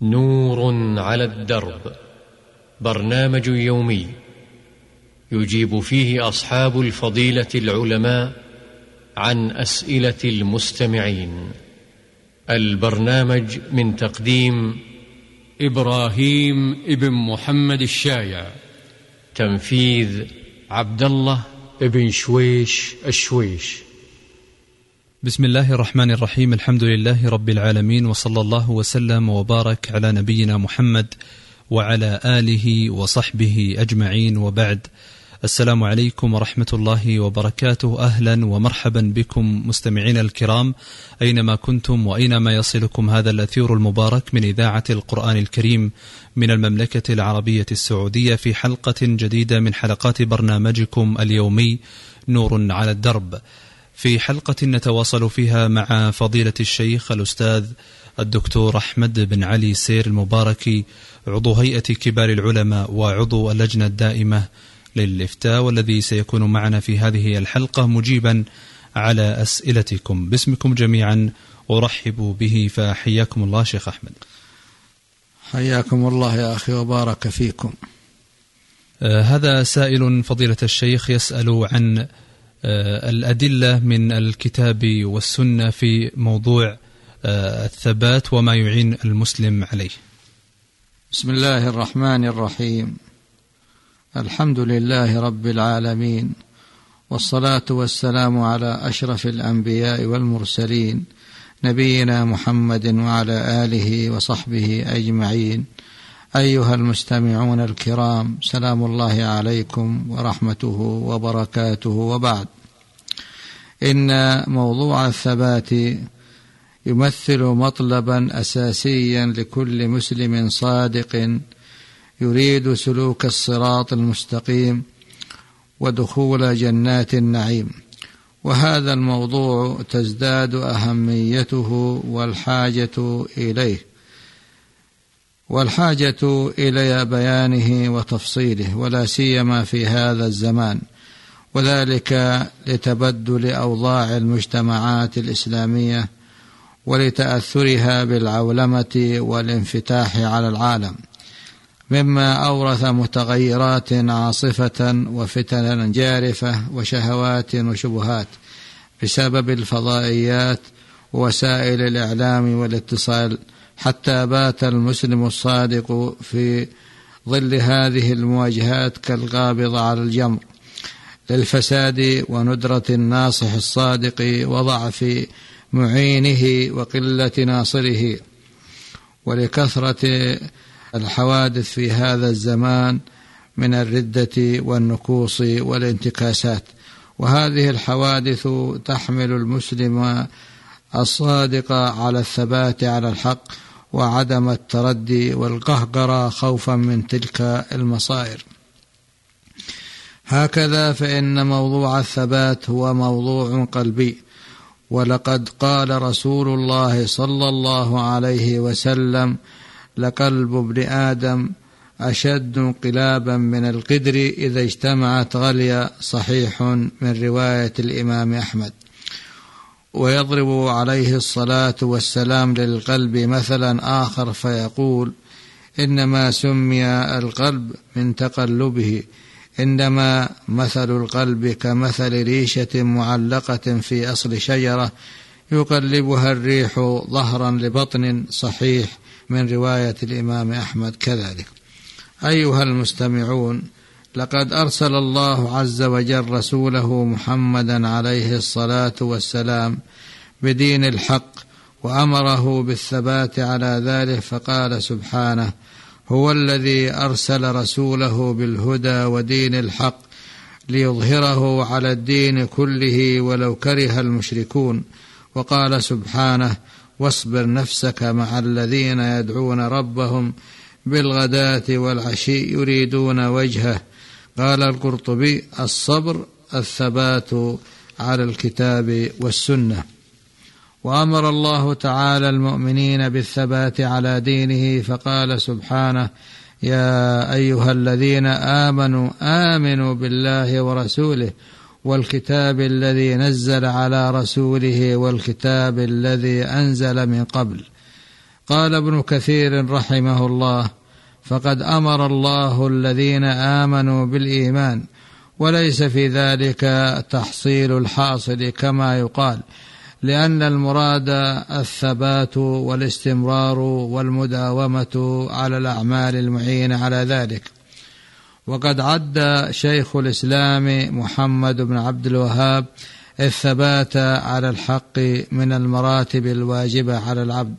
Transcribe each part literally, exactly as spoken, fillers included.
نور على الدرب، برنامج يومي يجيب فيه أصحاب الفضيلة العلماء عن أسئلة المستمعين. البرنامج من تقديم إبراهيم ابن محمد الشايع، تنفيذ عبد الله ابن شويش الشويش. بسم الله الرحمن الرحيم. الحمد لله رب العالمين، وصلى الله وسلم وبارك على نبينا محمد وعلى آله وصحبه أجمعين، وبعد. السلام عليكم ورحمة الله وبركاته. أهلا ومرحبا بكم مستمعين الكرام أينما كنتم وأينما يصلكم هذا الأثير المبارك من إذاعة القرآن الكريم من المملكة العربية السعودية، في حلقة جديدة من حلقات برنامجكم اليومي نور على الدرب. في حلقة نتواصل فيها مع فضيلة الشيخ الأستاذ الدكتور أحمد بن علي سير المباركي، عضو هيئة كبار العلماء وعضو اللجنة الدائمة للإفتاء، والذي سيكون معنا في هذه الحلقة مجيبا على أسئلتكم. باسمكم جميعا أرحب به، فحياكم الله شيخ أحمد. حياكم الله يا أخي وبارك فيكم. آه هذا سائل فضيلة الشيخ يسأل عن آه الأدلة من الكتاب والسنة في موضوع آه الثبات وما يعين المسلم عليه. بسم الله الرحمن الرحيم. الحمد لله رب العالمين، والصلاة والسلام على أشرف الأنبياء والمرسلين، نبينا محمد وعلى آله وصحبه أجمعين. أيها المستمعون الكرام، سلام الله عليكم ورحمته وبركاته، وبعد. إن موضوع الثبات يمثل مطلبا أساسيا لكل مسلم صادق يريد سلوك الصراط المستقيم ودخول جنات النعيم، وهذا الموضوع تزداد أهميته والحاجة إليه والحاجة إلى بيانه وتفصيله، ولا سيما في هذا الزمان، وذلك لتبدل أوضاع المجتمعات الإسلامية ولتأثرها بالعولمة والانفتاح على العالم، مما أورث متغيرات عاصفة وفتنا جارفة وشهوات وشبهات بسبب الفضائيات ووسائل الإعلام والاتصال، حتى بات المسلم الصادق في ظل هذه المواجهات كالقابض على الجمر للفساد وندرة الناصح الصادق وضعف معينه وقلة ناصره، ولكثرة الحوادث في هذا الزمان من الردة والنكوص والانتكاسات. وهذه الحوادث تحمل المسلم الصادق على الثبات على الحق وعدم التردي والقهقرة خوفا من تلك المصائر. هكذا فإن موضوع الثبات هو موضوع قلبي، ولقد قال رسول الله صلى الله عليه وسلم: لقلب ابن آدم أشد انقلابا من القدر إذا اجتمعت غليا، صحيح من رواية الإمام أحمد. ويضرب عليه الصلاة والسلام للقلب مثلا آخر فيقول: إنما سمي القلب من تقلبه، إنما مثل القلب كمثل ريشة معلقة في أصل شجرة يقلبها الريح ظهرا لبطن، صحيح من رواية الإمام أحمد كذلك. أيها المستمعون، لقد أرسل الله عز وجل رسوله محمدا عليه الصلاة والسلام بدين الحق، وأمره بالثبات على ذلك، فقال سبحانه: هو الذي أرسل رسوله بالهدى ودين الحق ليظهره على الدين كله ولو كره المشركون. وقال سبحانه: واصبر نفسك مع الذين يدعون ربهم بالغداة والعشي يريدون وجهه. قال القرطبي: الصبر الثبات على الكتاب والسنة. وأمر الله تعالى المؤمنين بالثبات على دينه، فقال سبحانه: يا أيها الذين آمنوا آمنوا بالله ورسوله والكتاب الذي نزل على رسوله والكتاب الذي أنزل من قبل. قال ابن كثير رحمه الله: فقد أمر الله الذين آمنوا بالإيمان، وليس في ذلك تحصيل الحاصل كما يقال، لأن المراد الثبات والاستمرار والمداومة على الأعمال المعينة على ذلك. وقد عد شيخ الإسلام محمد بن عبد الوهاب الثبات على الحق من المراتب الواجبة على العبد،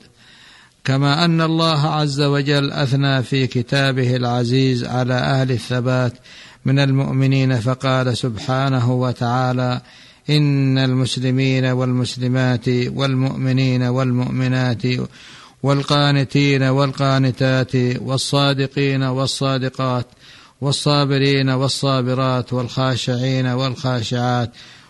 كما أن الله عز وجل أثنى في كتابه العزيز على أهل الثبات من المؤمنين، فقال سبحانه وتعالى: إن المسلمين والمسلمات والمؤمنين والمؤمنات والقانتين والقانتات والصادقين والصادقات والصابرين والصابرات والخاشعين والخاشعات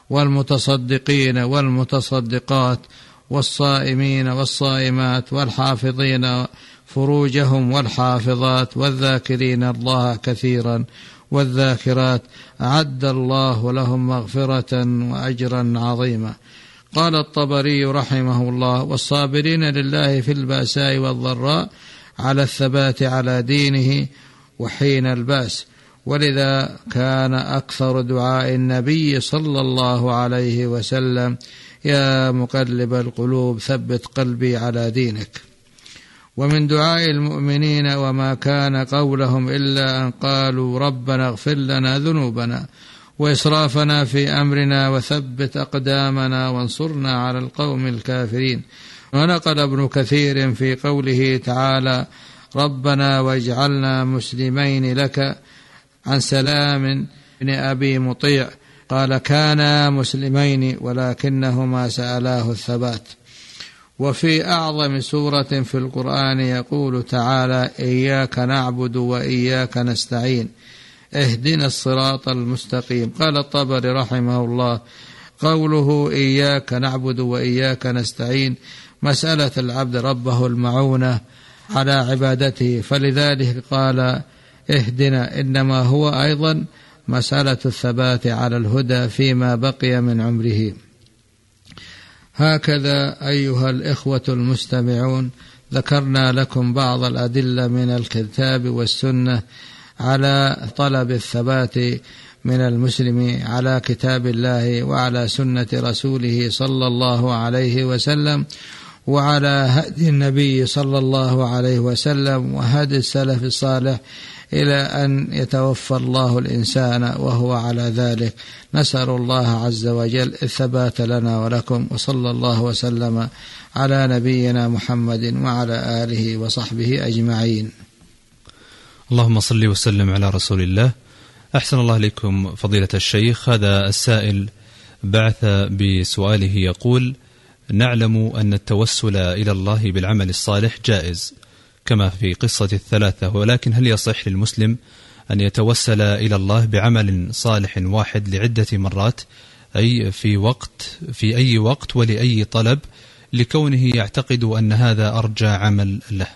والمتصدقين والمتصدقات والصائمين والصائمات والحافظين فروجهم والحافظات والذاكرين الله كثيرا والذاكرات أعد الله لهم مغفرة وأجرا عظيما. قال الطبري رحمه الله: والصابرين لله في البأساء والضراء على الثبات على دينه وحين البأس. ولذا كان أكثر دعاء النبي صلى الله عليه وسلم: يا مقلب القلوب ثبت قلبي على دينك. ومن دعاء المؤمنين وما كان قولهم إلا أن قالوا ربنا اغفر لنا ذنوبنا وإسرافنا في أمرنا وثبت أقدامنا وانصرنا على القوم الكافرين. ونقل ابن كثير في قوله تعالى: ربنا واجعلنا مسلمين لك عن سلام بن أبي مطيع قال: كانا مسلمين ولكنهما سألاه الثبات. وفي أعظم سورة في القرآن يقول تعالى: إياك نعبد وإياك نستعين اهدنا الصراط المستقيم. قال الطبري رحمه الله: قوله إياك نعبد وإياك نستعين مسألة العبد ربه المعونة على عبادته، فلذلك قال اهدنا، إنما هو أيضا مسألة الثبات على الهدى فيما بقي من عمره. هكذا أيها الإخوة المستمعون ذكرنا لكم بعض الأدلة من الكتاب والسنة على طلب الثبات من المسلم على كتاب الله وعلى سنة رسوله صلى الله عليه وسلم، وعلى هدي النبي صلى الله عليه وسلم وهدي السلف الصالح، إلى أن يتوفى الله الإنسان وهو على ذلك. نسأل الله عز وجل الثبات لنا ولكم، وصلى الله وسلم على نبينا محمد وعلى آله وصحبه أجمعين. اللهم صل وسلم على رسول الله. أحسن الله إليكم فضيلة الشيخ. هذا السائل بعث بسؤاله يقول: نعلم أن التوسل إلى الله بالعمل الصالح جائز كما في قصة الثلاثة، ولكن هل يصح للمسلم أن يتوسل إلى الله بعمل صالح واحد لعدة مرات، أي في وقت في أي وقت ولأي طلب، لكونه يعتقد أن هذا أرجى عمل له؟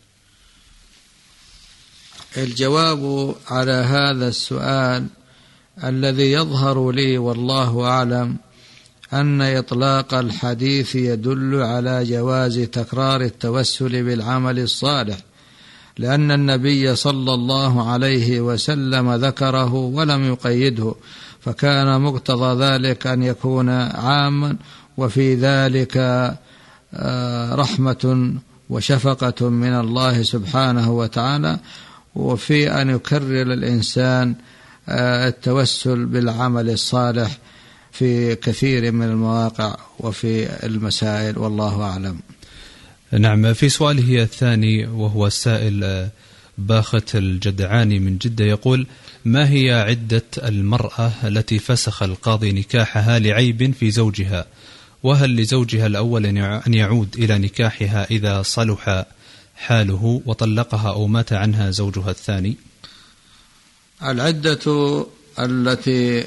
الجواب على هذا السؤال الذي يظهر لي والله أعلم أن إطلاق الحديث يدل على جواز تكرار التوسل بالعمل الصالح، لأن النبي صلى الله عليه وسلم ذكره ولم يقيده، فكان مقتضى ذلك أن يكون عاما، وفي ذلك رحمة وشفقة من الله سبحانه وتعالى، وفي أن يكرر الإنسان التوسل بالعمل الصالح في كثير من المواقع وفي المسائل، والله أعلم. نعم. في سؤاله الثاني وهو السائل باخت الجدعاني من جدة يقول: ما هي عدة المرأة التي فسخ القاضي نكاحها لعيب في زوجها، وهل لزوجها الأول أن يعود إلى نكاحها إذا صلح حاله وطلقها أو مات عنها زوجها الثاني؟ العدة التي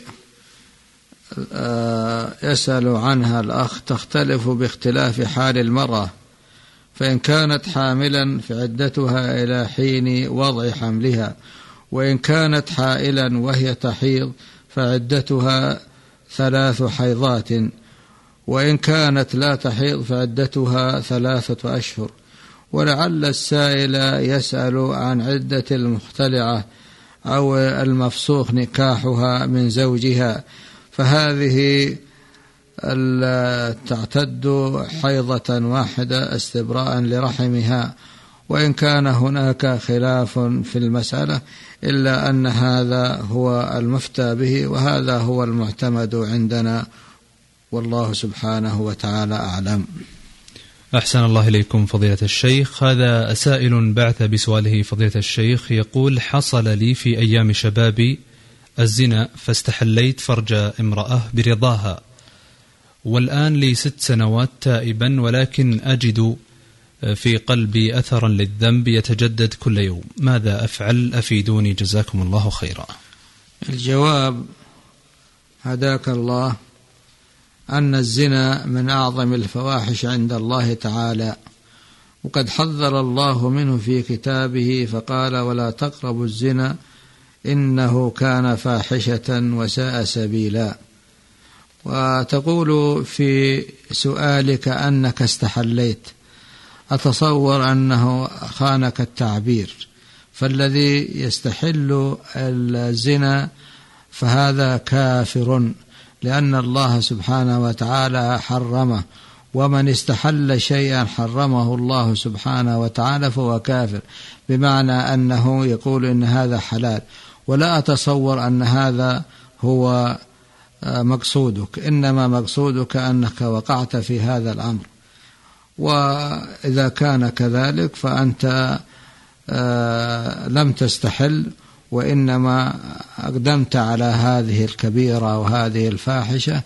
يسأل عنها الأخ تختلف باختلاف حال المرأة، فإن كانت حاملا فعدتها إلى حين وضع حملها، وإن كانت حائلا وهي تحيض فعدتها ثلاث حيضات، وإن كانت لا تحيض فعدتها ثلاثة أشهر، ولعل السائل يسأل عن عدة المختلعة أو المفسوخ نكاحها من زوجها، فهذه تعتد حيضة واحدة استبراء لرحمها، وإن كان هناك خلاف في المسألة إلا أن هذا هو المفتى به وهذا هو المعتمد عندنا، والله سبحانه وتعالى أعلم. أحسن الله إليكم فضيلة الشيخ. هذا سائل بعث بسؤاله فضيلة الشيخ يقول: حصل لي في أيام شبابي الزنا فاستحليت فرج امرأة برضاها، والآن لي ست سنوات تائبا، ولكن أجد في قلبي أثرا للذنب يتجدد كل يوم، ماذا أفعل؟ أفيدوني جزاكم الله خيرا. الجواب هداك الله أن الزنا من أعظم الفواحش عند الله تعالى، وقد حذر الله منه في كتابه فقال: ولا تقربوا الزنا إنه كان فاحشة وساء سبيلا. وتقول في سؤالك أنك استحليت، أتصور أنه خانك التعبير، فالذي يستحل الزنا فهذا كافر، لأن الله سبحانه وتعالى حرمه، ومن استحل شيئا حرمه الله سبحانه وتعالى فهو كافر، بمعنى أنه يقول إن هذا حلال، ولا أتصور أن هذا هو مقصودك، إنما مقصودك أنك وقعت في هذا الأمر، وإذا كان كذلك فأنت لم تستحل، وإنما أقدمت على هذه الكبيرة وهذه الفاحشة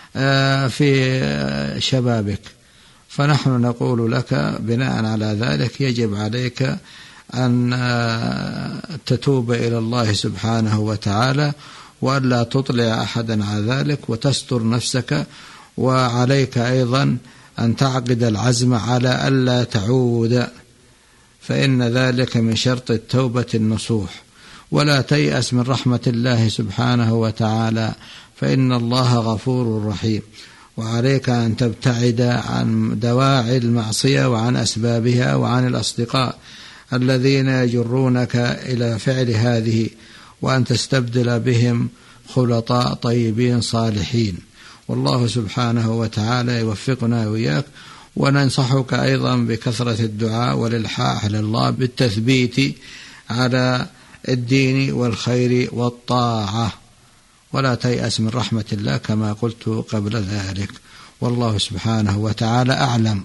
في شبابك. فنحن نقول لك بناء على ذلك يجب عليك أن تتوب إلى الله سبحانه وتعالى، وألا تطلع أحدا على ذلك، وتستر نفسك، وعليك أيضا أن تعقد العزم على ألا تعود، فإن ذلك من شرط التوبة النصوح. ولا تيأس من رحمة الله سبحانه وتعالى، فإن الله غفور رحيم، وعليك أن تبتعد عن دواعي المعصية وعن أسبابها وعن الأصدقاء الذين يجرونك إلى فعل هذه، وأن تستبدل بهم خلطاء طيبين صالحين. والله سبحانه وتعالى يوفقنا وإياك. وننصحك أيضا بكثرة الدعاء والإلحاح لله بالتثبيت على الدين والخير والطاعة، ولا تيأس من رحمة الله كما قلت قبل ذلك، والله سبحانه وتعالى أعلم.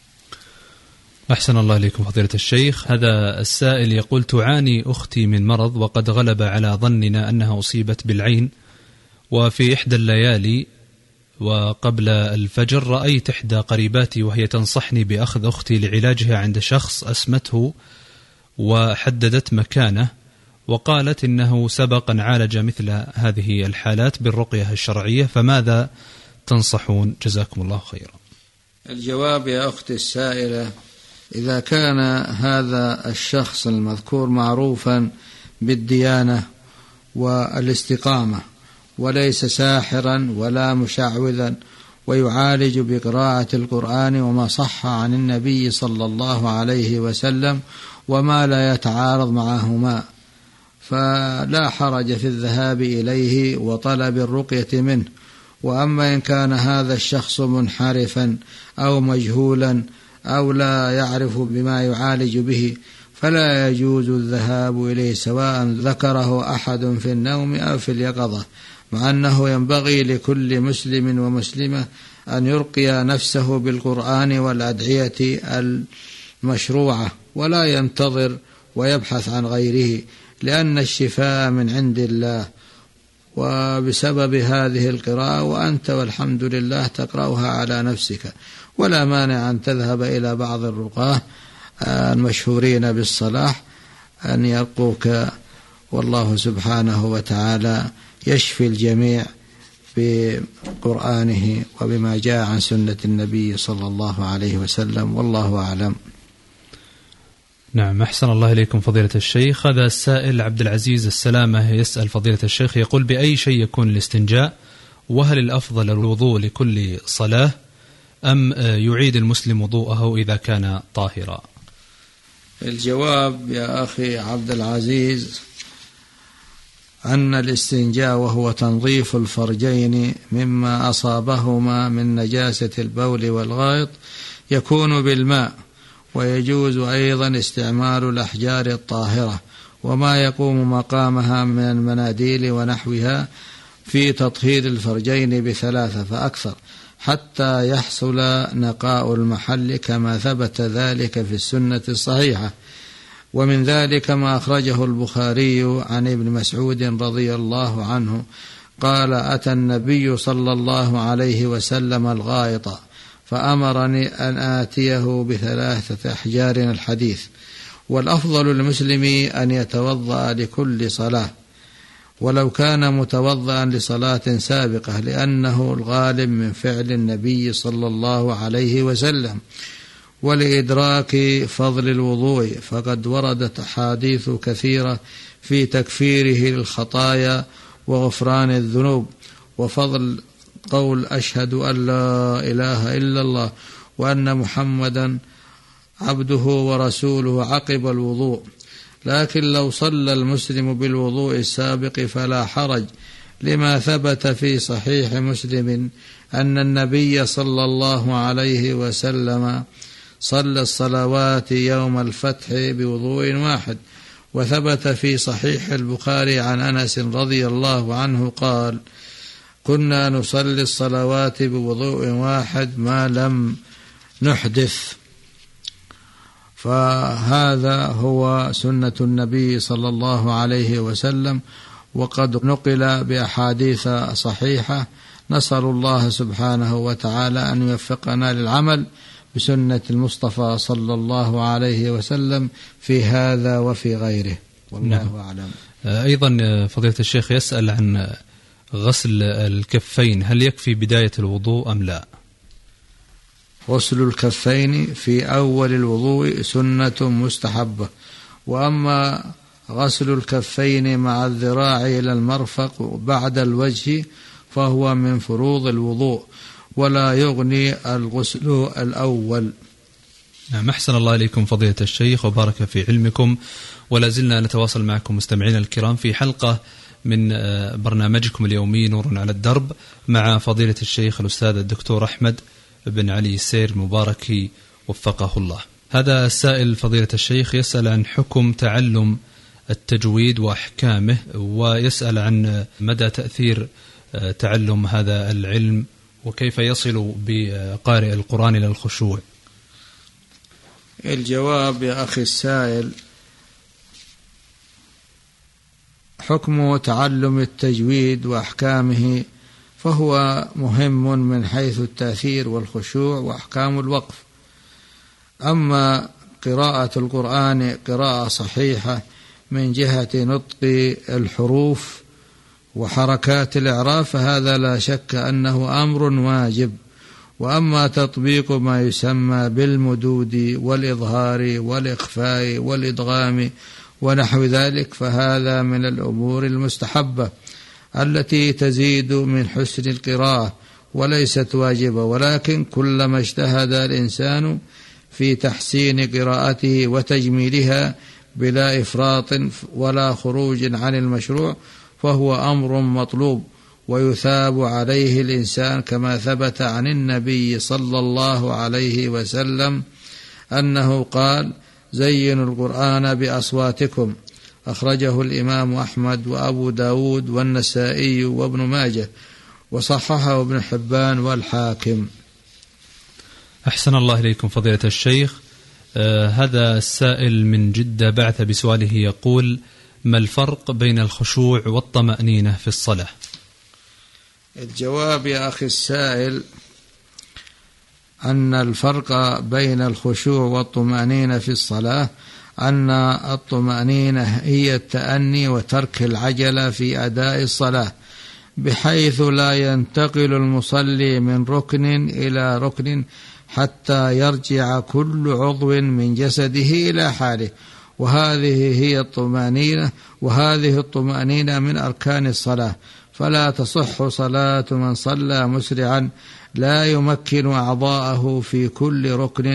أحسن الله إليكم فضيلة الشيخ. هذا السائل يقول: تعاني أختي من مرض، وقد غلب على ظننا أنها أصيبت بالعين، وفي إحدى الليالي وقبل الفجر رأيت إحدى قريباتي وهي تنصحني بأخذ أختي لعلاجها عند شخص أسمته وحددت مكانه، وقالت إنه سبقا عالج مثل هذه الحالات بالرقية الشرعية، فماذا تنصحون جزاكم الله خيرا؟ الجواب يا أختي السائلة: إذا كان هذا الشخص المذكور معروفا بالديانة والاستقامة، وليس ساحرا ولا مشعوذا، ويعالج بقراءة القرآن وما صح عن النبي صلى الله عليه وسلم وما لا يتعارض معهما، فلا حرج في الذهاب إليه وطلب الرقية منه. وأما إن كان هذا الشخص منحرفا أو مجهولا أو لا يعرف بما يعالج به، فلا يجوز الذهاب إليه، سواء ذكره أحد في النوم أو في اليقظة، مع أنه ينبغي لكل مسلم ومسلمة أن يرقي نفسه بالقرآن والأدعية المشروعة، ولا ينتظر ويبحث عن غيره، لأن الشفاء من عند الله. وبسبب هذه القراءة وأنت والحمد لله تقرأها على نفسك، ولا مانع أن تذهب إلى بعض الرقاة المشهورين بالصلاح أن يرقوك، والله سبحانه وتعالى يشفي الجميع بقرآنه وبما جاء عن سنة النبي صلى الله عليه وسلم، والله أعلم. نعم، أحسن الله إليكم فضيلة الشيخ. هذا السائل عبد العزيز السلامة يسأل فضيلة الشيخ، يقول: بأي شيء يكون الاستنجاء؟ وهل الأفضل الوضوء لكل صلاة أم يعيد المسلم وضوءه إذا كان طاهرا؟ الجواب يا أخي عبد العزيز أن الاستنجاء وهو تنظيف الفرجين مما أصابهما من نجاسة البول والغائط يكون بالماء، ويجوز أيضا استعمال الأحجار الطاهرة وما يقوم مقامها من المناديل ونحوها في تطهير الفرجين بثلاثة فأكثر حتى يحصل نقاء المحل كما ثبت ذلك في السنة الصحيحة. ومن ذلك ما أخرجه البخاري عن ابن مسعود رضي الله عنه قال: أتى النبي صلى الله عليه وسلم الغائط فأمرني أن آتيه بثلاثة أحجار الحديث. والأفضل للمسلم أن يتوضأ لكل صلاة ولو كان متوضأ لصلاة سابقة، لأنه الغالب من فعل النبي صلى الله عليه وسلم. ولإدراك فضل الوضوء فقد وردت أحاديث كثيرة في تكفيره للخطايا وغفران الذنوب، وفضل قول أشهد أن لا إله إلا الله وأن محمدا عبده ورسوله عقب الوضوء. لكن لو صلى المسلم بالوضوء السابق فلا حرج، لما ثبت في صحيح مسلم أن النبي صلى الله عليه وسلم صلى الصلوات يوم الفتح بوضوء واحد. وثبت في صحيح البخاري عن أنس رضي الله عنه قال: كنا نصلي الصلوات بوضوء واحد ما لم نحدث. فهذا هو سنة النبي صلى الله عليه وسلم، وقد نقل بأحاديث صحيحة. نسأل الله سبحانه وتعالى أن يوفقنا للعمل بسنة المصطفى صلى الله عليه وسلم في هذا وفي غيره، والله نعم. أعلم. أيضا فضيلة الشيخ يسأل عن غسل الكفين، هل يكفي بداية الوضوء أم لا؟ غسل الكفين في أول الوضوء سنة مستحبة، وأما غسل الكفين مع الذراع إلى المرفق بعد الوجه فهو من فروض الوضوء ولا يغني الغسل الأول. نعم، أحسن الله إليكم فضيلة الشيخ وبارك في علمكم. ولا زلنا نتواصل معكم مستمعينا الكرام في حلقة من برنامجكم اليومي نور على الدرب مع فضيلة الشيخ الأستاذ الدكتور أحمد بن علي السير المبارك وفقه الله. هذا السائل فضيلة الشيخ يسأل عن حكم تعلم التجويد وأحكامه، ويسأل عن مدى تأثير تعلم هذا العلم وكيف يصل بقارئ القرآن إلى الخشوع. الجواب يا أخي السائل: حكم تعلم التجويد وأحكامه فهو مهم من حيث التأثير والخشوع وأحكام الوقف. أما قراءة القرآن قراءة صحيحة من جهة نطق الحروف وحركات الإعراب فهذا لا شك أنه أمر واجب. وأما تطبيق ما يسمى بالمدود والإظهار والإخفاء والإدغام ونحو ذلك فهذا من الأمور المستحبة التي تزيد من حسن القراءة وليست واجبة، ولكن كلما اجتهد الإنسان في تحسين قراءته وتجميلها بلا إفراط ولا خروج عن المشروع فهو أمر مطلوب ويثاب عليه الإنسان، كما ثبت عن النبي صلى الله عليه وسلم أنه قال: زينوا القرآن بأصواتكم. أخرجه الإمام أحمد وأبو داود والنسائي وابن ماجه، وصححه ابن حبان والحاكم. أحسن الله إليكم فضيلة الشيخ. آه هذا السائل من جدة بعث بسؤاله يقول: ما الفرق بين الخشوع والطمأنينة في الصلاة؟ الجواب يا أخي السائل أن الفرق بين الخشوع والطمأنينة في الصلاة أن الطمأنينة هي التأني وترك العجلة في أداء الصلاة، بحيث لا ينتقل المصلي من ركن إلى ركن حتى يرجع كل عضو من جسده إلى حاله، وهذه هي الطمأنينة، وهذه الطمأنينة من أركان الصلاة. فلا تصح صلاة من صلى مسرعا لا يمكن أعضاءه في كل ركن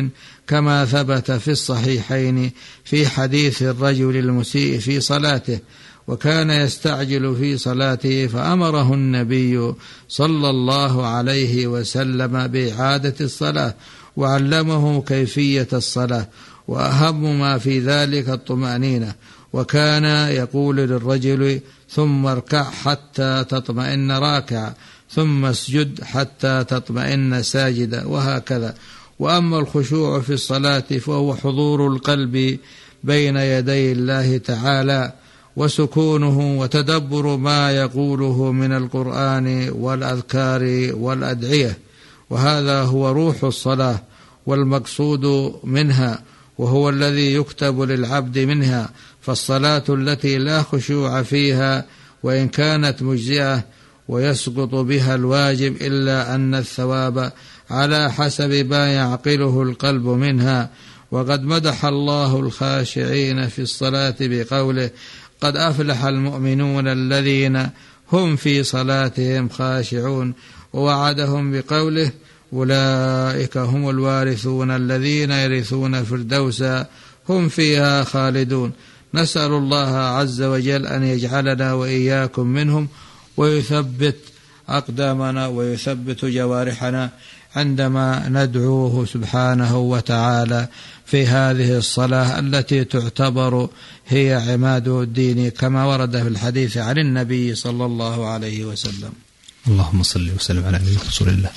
كما ثبت في الصحيحين في حديث الرجل المسيء في صلاته، وكان يستعجل في صلاته فأمره النبي صلى الله عليه وسلم بإعادة الصلاة وعلمه كيفية الصلاة، وأهم ما في ذلك الطمأنينة، وكان يقول للرجل ثم اركع حتى تطمئن راكعا، ثم اسجد حتى تطمئن ساجدا، وهكذا. وأما الخشوع في الصلاة فهو حضور القلب بين يدي الله تعالى وسكونه وتدبر ما يقوله من القرآن والأذكار والأدعية، وهذا هو روح الصلاة والمقصود منها، وهو الذي يكتب للعبد منها. فالصلاة التي لا خشوع فيها وإن كانت مجزئة ويسقط بها الواجب إلا أن الثواب على حسب ما يعقله القلب منها. وقد مدح الله الخاشعين في الصلاة بقوله قد أفلح المؤمنون الذين هم في صلاتهم خاشعون، ووعدهم بقوله أولئك هم الوارثون الذين يرثون فردوسا هم فيها خالدون. نسأل الله عز وجل أن يجعلنا وإياكم منهم، ويثبت أقدامنا ويثبت جوارحنا عندما ندعوه سبحانه وتعالى في هذه الصلاة التي تعتبر هي عماد الدين كما ورد في الحديث عن النبي صلى الله عليه وسلم. اللهم صل وسلم على نبينا رسول الله.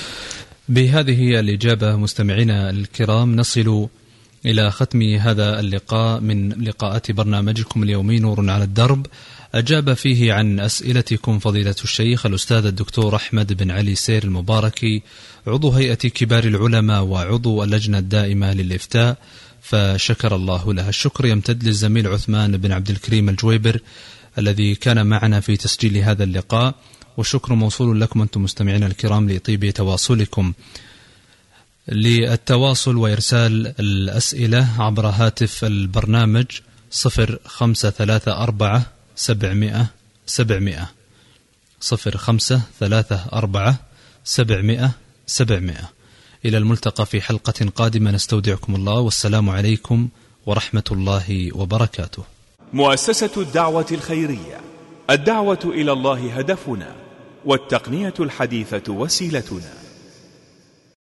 بهذه الإجابة مستمعينا الكرام نصل إلى ختم هذا اللقاء من لقاءات برنامجكم اليومي نور على الدرب. أجاب فيه عن أسئلتكم فضيلة الشيخ الأستاذ الدكتور أحمد بن علي سير المباركي، عضو هيئة كبار العلماء وعضو اللجنة الدائمة للإفتاء، فشكر الله لها. الشكر يمتد للزميل عثمان بن عبد الكريم الجويبر الذي كان معنا في تسجيل هذا اللقاء، والشكر موصول لكم أنتم مستمعين الكرام لطيب تواصلكم. للتواصل وإرسال الأسئلة عبر هاتف البرنامج صفر خمسة ثلاثة أربعة سبعمائة سبعمائة صفر خمسة ثلاثة أربعة سبعمائة سبعمائة. إلى الملتقى في حلقة قادمة، نستودعكم الله، والسلام عليكم ورحمة الله وبركاته. مؤسسة الدعوة الخيرية، الدعوة إلى الله هدفنا، والتقنية الحديثة وسيلتنا.